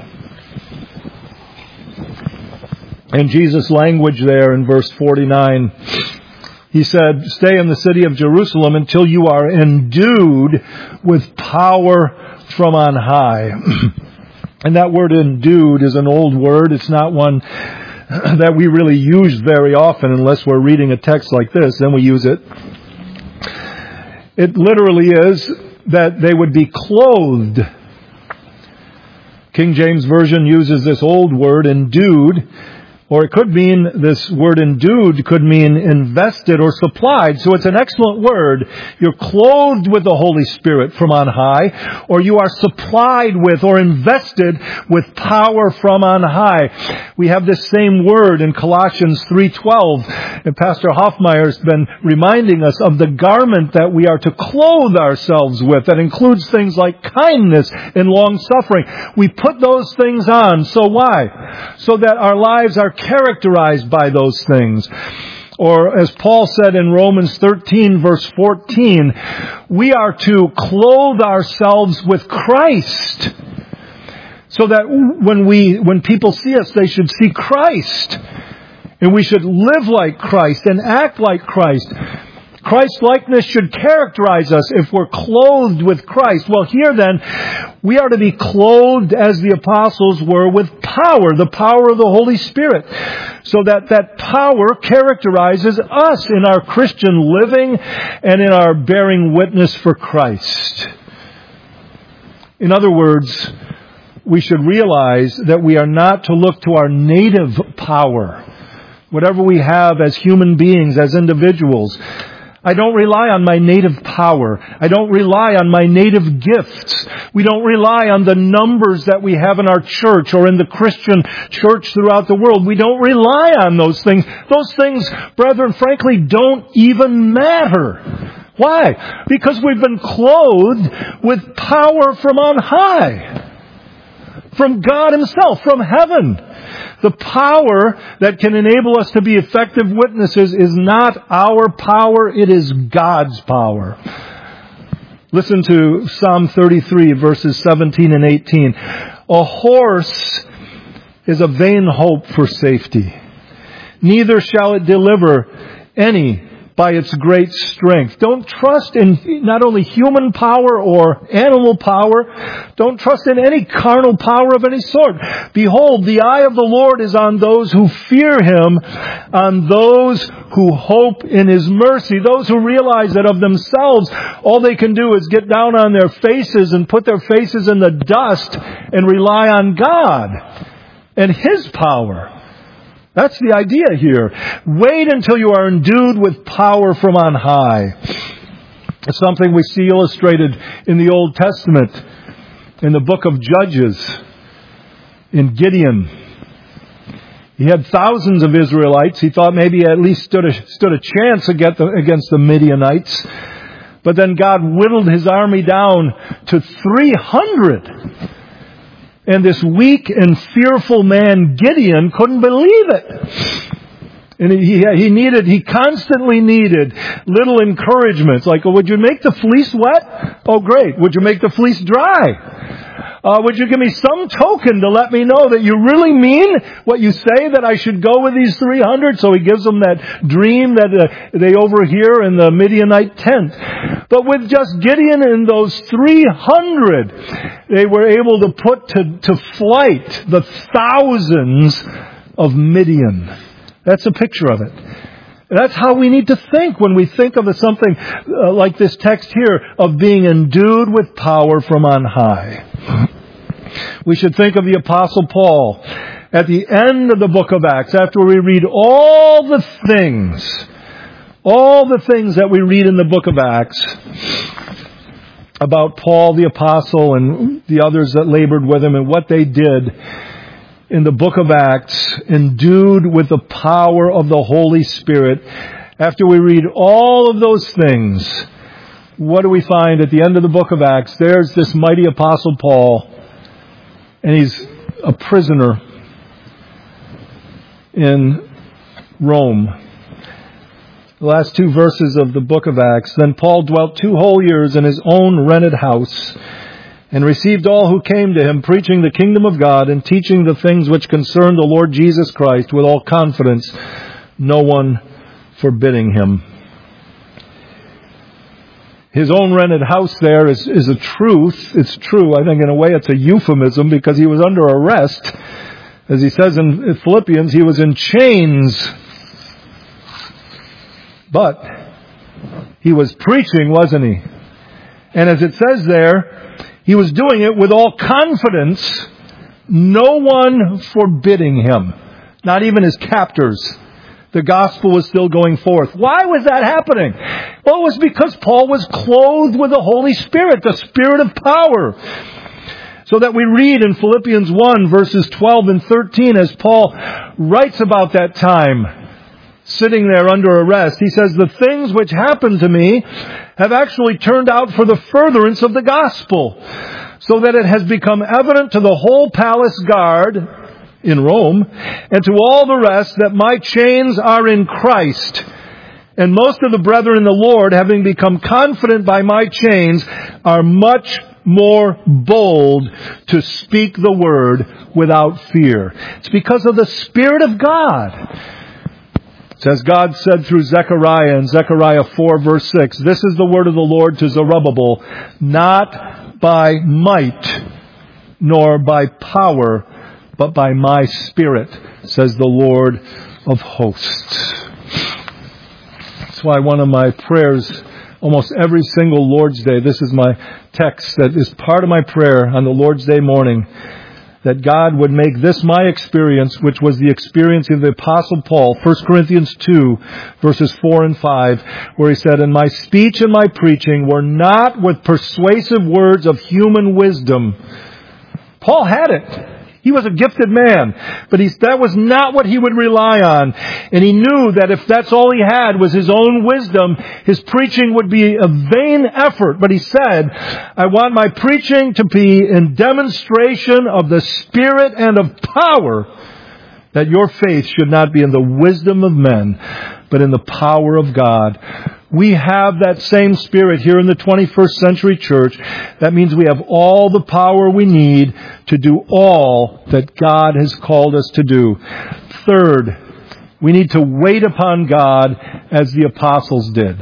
And Jesus' language there in verse forty-nine, He said, "Stay in the city of Jerusalem until you are endued with power from on high." And that word endued is an old word. It's not one that we really use very often unless we're reading a text like this. Then we use it. It literally is that they would be clothed. King James Version uses this old word, endued. Or it could mean, this word endued could mean invested or supplied. So it's an excellent word. You're clothed with the Holy Spirit from on high, or you are supplied with or invested with power from on high. We have this same word in Colossians three twelve. And Pastor Hoffmeyer's been reminding us of the garment that we are to clothe ourselves with. That includes things like kindness and long-suffering. We put those things on. So why? So that our lives are characterized by those things. Or as Paul said in Romans thirteen verse fourteen, we are to clothe ourselves with Christ. So that when we, when people see us, they should see Christ. And we should live like Christ and act like Christ. Christ-likeness should characterize us if we're clothed with Christ. Well, here then, we are to be clothed as the apostles were with power, the power of the Holy Spirit. So that that power characterizes us in our Christian living and in our bearing witness for Christ. In other words, we should realize that we are not to look to our native power, whatever we have as human beings, as individuals. I don't rely on my native power. I don't rely on my native gifts. We don't rely on the numbers that we have in our church or in the Christian church throughout the world. We don't rely on those things. Those things, brethren, frankly, don't even matter. Why? Because we've been clothed with power from on high. From God Himself, from heaven. The power that can enable us to be effective witnesses is not our power, it is God's power. Listen to Psalm thirty-three, verses seventeen and eighteen. A horse is a vain hope for safety. Neither shall it deliver any by its great strength. Don't trust in not only human power or animal power. Don't trust in any carnal power of any sort. Behold, the eye of the Lord is on those who fear Him, on those who hope in His mercy, those who realize that of themselves, all they can do is get down on their faces and put their faces in the dust and rely on God and His power. That's the idea here. Wait until you are endued with power from on high. It's something we see illustrated in the Old Testament, in the book of Judges, in Gideon. He had thousands of Israelites. He thought maybe he at least stood a, stood a chance against the, against the Midianites. But then God whittled his army down to three hundred. And this weak and fearful man, Gideon, couldn't believe it. And he, he needed, he constantly needed little encouragements. Like, oh, would you make the fleece wet? Oh, great. Would you make the fleece dry? Uh, would you give me some token to let me know that you really mean what you say, that I should go with these three hundred? So he gives them that dream that uh, they overhear in the Midianite tent. But with just Gideon and those three hundred, they were able to put to, to flight the thousands of Midian. That's a picture of it. That's how we need to think when we think of something uh, like this text here, of being endued with power from on high. We should think of the Apostle Paul at the end of the book of Acts, after we read all the things, all the things that we read in the book of Acts about Paul the Apostle and the others that labored with him and what they did in the book of Acts, endued with the power of the Holy Spirit. After we read all of those things, what do we find at the end of the book of Acts? There's this mighty Apostle Paul, and he's a prisoner in Rome. The last two verses of the book of Acts. Then Paul dwelt two whole years in his own rented house, and received all who came to him, preaching the kingdom of God and teaching the things which concern the Lord Jesus Christ with all confidence, no one forbidding him. His own rented house there is, is a truth. It's true. I think in a way it's a euphemism, because he was under arrest. As he says in Philippians, he was in chains. But he was preaching, wasn't he? And as it says there, he was doing it with all confidence, no one forbidding him, not even his captors. The gospel was still going forth. Why was that happening? Well, it was because Paul was clothed with the Holy Spirit, the Spirit of power. So that we read in Philippians one, verses twelve and thirteen, as Paul writes about that time, sitting there under arrest, he says, the things which happened to me have actually turned out for the furtherance of the gospel, so that it has become evident to the whole palace guard in Rome and to all the rest that my chains are in Christ. And most of the brethren in the Lord, having become confident by my chains, are much more bold to speak the word without fear. It's because of the Spirit of God. As God said through Zechariah in Zechariah four verse six, this is the word of the Lord to Zerubbabel, not by might nor by power, but by my Spirit, says the Lord of hosts. That's why one of my prayers, almost every single Lord's Day, this is my text that is part of my prayer on the Lord's Day morning, that God would make this my experience, which was the experience of the Apostle Paul, First Corinthians two, verses four and five, where he said, and my speech and my preaching were not with persuasive words of human wisdom. Paul had it. He was a gifted man, but he, that was not what he would rely on. And he knew that if that's all he had was his own wisdom, his preaching would be a vain effort. But he said, I want my preaching to be in demonstration of the Spirit and of power, that your faith should not be in the wisdom of men, but in the power of God. We have that same Spirit here in the twenty-first century church. That means we have all the power we need to do all that God has called us to do. Third, we need to wait upon God as the apostles did.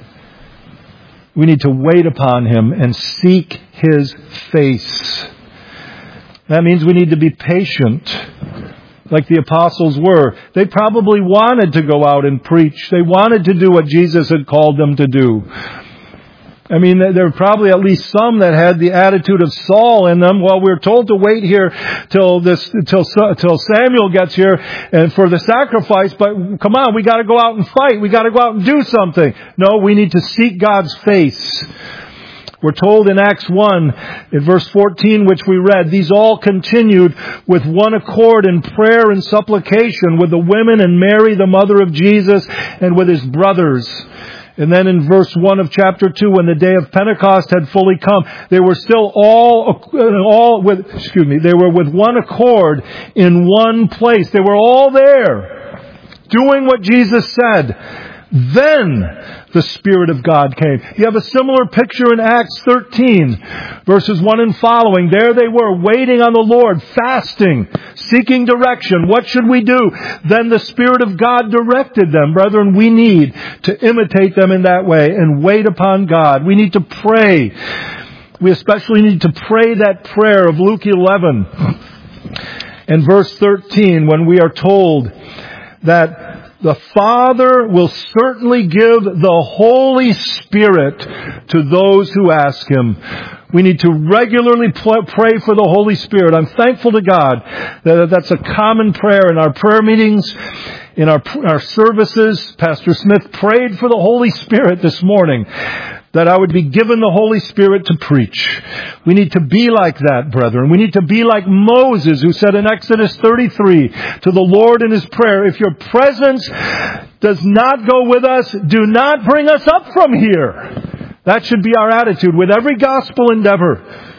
We need to wait upon Him and seek His face. That means we need to be patient, like the apostles were. They probably wanted to go out and preach. They wanted to do what Jesus had called them to do. I mean, there were probably at least some that had the attitude of Saul in them. Well, we're told to wait here till this, till, till Samuel gets here and for the sacrifice, but come on, we gotta go out and fight. We gotta go out and do something. No, we need to seek God's face. We're told in Acts one, in verse fourteen, which we read, these all continued with one accord in prayer and supplication with the women and Mary, the mother of Jesus, and with his brothers. And then in verse one of chapter two, when the day of Pentecost had fully come, they were still all, all with, excuse me, they were with one accord in one place. They were all there, doing what Jesus said. Then the Spirit of God came. You have a similar picture in Acts thirteen, verses one and following. There they were, waiting on the Lord, fasting, seeking direction. What should we do? Then the Spirit of God directed them. Brethren, we need to imitate them in that way and wait upon God. We need to pray. We especially need to pray that prayer of Luke eleven and verse thirteen, when we are told that the Father will certainly give the Holy Spirit to those who ask Him. We need to regularly pray for the Holy Spirit. I'm thankful to God that that's a common prayer in our prayer meetings, in our, our services. Pastor Smith prayed for the Holy Spirit this morning, that I would be given the Holy Spirit to preach. We need to be like that, brethren. We need to be like Moses, who said in Exodus thirty-three to the Lord in his prayer, if your presence does not go with us, do not bring us up from here. That should be our attitude with every gospel endeavor.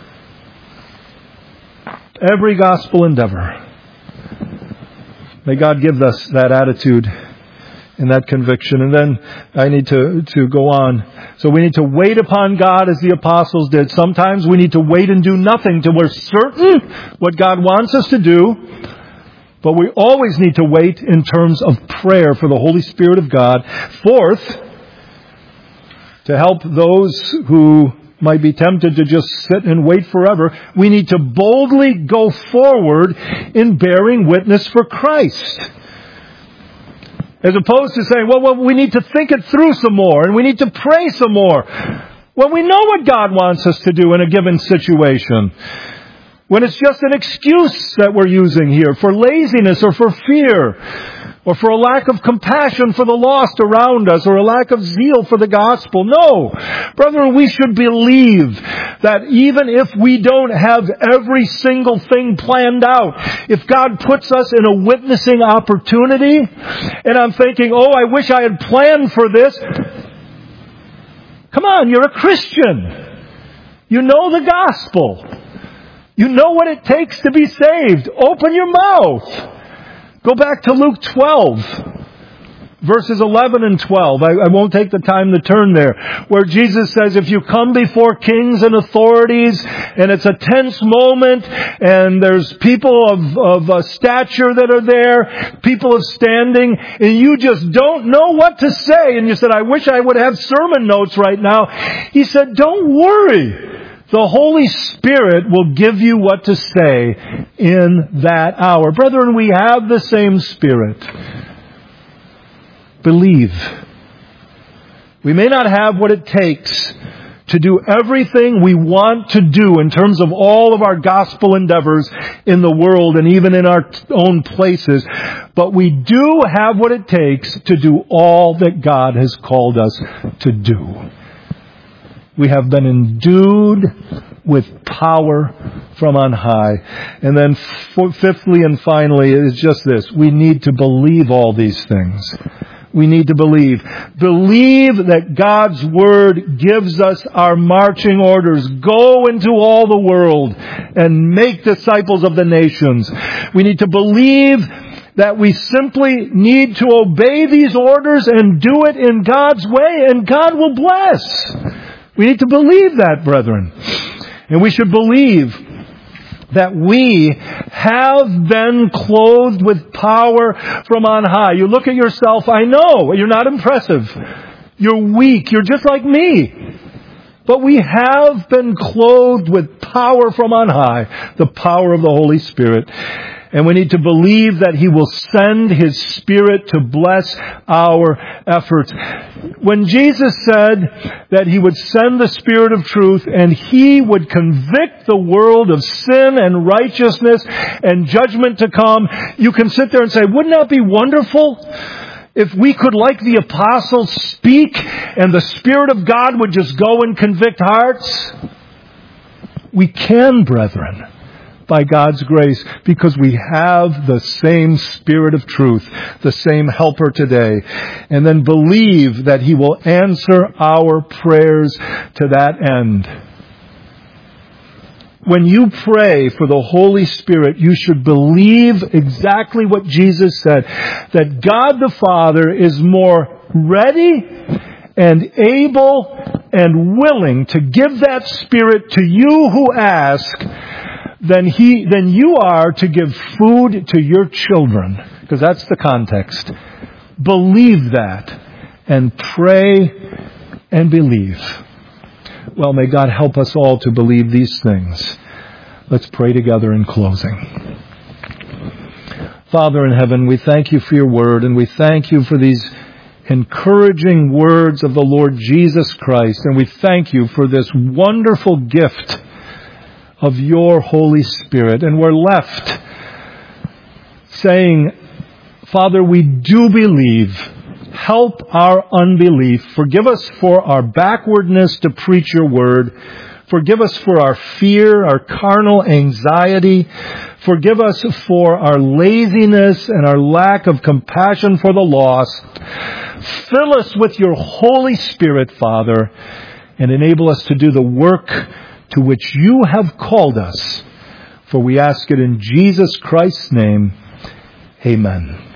Every gospel endeavor. May God give us that attitude and that conviction. And then I need to, to go on. So we need to wait upon God as the apostles did. Sometimes we need to wait and do nothing till we're certain what God wants us to do. But we always need to wait in terms of prayer for the Holy Spirit of God. Fourth, to help those who might be tempted to just sit and wait forever, we need to boldly go forward in bearing witness for Christ. As opposed to saying, well, well, we need to think it through some more and we need to pray some more. Well, we know what God wants us to do in a given situation. When it's just an excuse that we're using here for laziness or for fear or for a lack of compassion for the lost around us or a lack of zeal for the gospel. No. Brethren, we should believe that even if we don't have every single thing planned out, if God puts us in a witnessing opportunity, and I'm thinking, oh, I wish I had planned for this. Come on, you're a Christian. You know the gospel. You know what it takes to be saved. Open your mouth. Go back to Luke twelve, verses eleven and twelve. I, I won't take the time to turn there. Where Jesus says, if you come before kings and authorities, and it's a tense moment, and there's people of, of uh, stature that are there, people of standing, and you just don't know what to say, and you said, I wish I would have sermon notes right now. He said, don't worry. The Holy Spirit will give you what to say in that hour. Brethren, we have the same Spirit. Believe. We may not have what it takes to do everything we want to do in terms of all of our gospel endeavors in the world and even in our own places, but we do have what it takes to do all that God has called us to do. We have been endued with power from on high. And then fifthly and finally, it is just this. We need to believe all these things. We need to believe. Believe that God's Word gives us our marching orders. Go into all the world and make disciples of the nations. We need to believe that we simply need to obey these orders and do it in God's way, and God will bless. We need to believe that, brethren. And we should believe that we have been clothed with power from on high. You look at yourself, I know, you're not impressive. You're weak. You're just like me. But we have been clothed with power from on high, the power of the Holy Spirit. And we need to believe that He will send His Spirit to bless our efforts. When Jesus said that He would send the Spirit of truth and He would convict the world of sin and righteousness and judgment to come, you can sit there and say, wouldn't that be wonderful? If we could, like the apostles, speak and the Spirit of God would just go and convict hearts. We can, brethren, by God's grace, because we have the same Spirit of truth, the same Helper today. And then believe that He will answer our prayers to that end. When you pray for the Holy Spirit, you should believe exactly what Jesus said, that God the Father is more ready and able and willing to give that Spirit to you who ask than he, than you are to give food to your children. Because that's the context. Believe that and pray and believe. Well, may God help us all to believe these things. Let's pray together in closing. Father in heaven, we thank You for Your word, and we thank You for these encouraging words of the Lord Jesus Christ, and we thank You for this wonderful gift of Your Holy Spirit. And we're left saying, Father, we do believe. Help our unbelief. Forgive us for our backwardness to preach Your word. Forgive us for our fear, our carnal anxiety. Forgive us for our laziness and our lack of compassion for the lost. Fill us with Your Holy Spirit, Father, and enable us to do the work to which You have called us. For we ask it in Jesus Christ's name. Amen.